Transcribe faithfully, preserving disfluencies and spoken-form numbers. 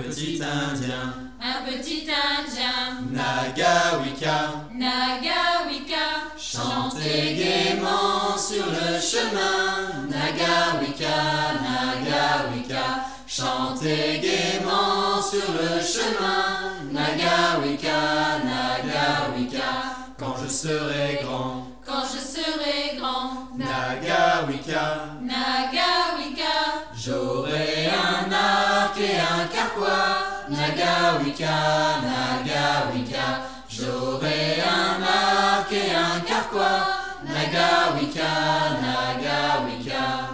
petit Indien, un petit Indien. Nagawika, Nagawika, chantez gaiement sur le chemin. Nagawika, Nagawika, Chantez gaiement sur le chemin. Nagawika, Nagawika, Quand je serai grand, quand je serai grand. Nagawika, Nagawika, j'aurai un arc et un carquois. Nagawika, Nagawika, j'aurai un arc et un carquois. Nagawika, Nagawika.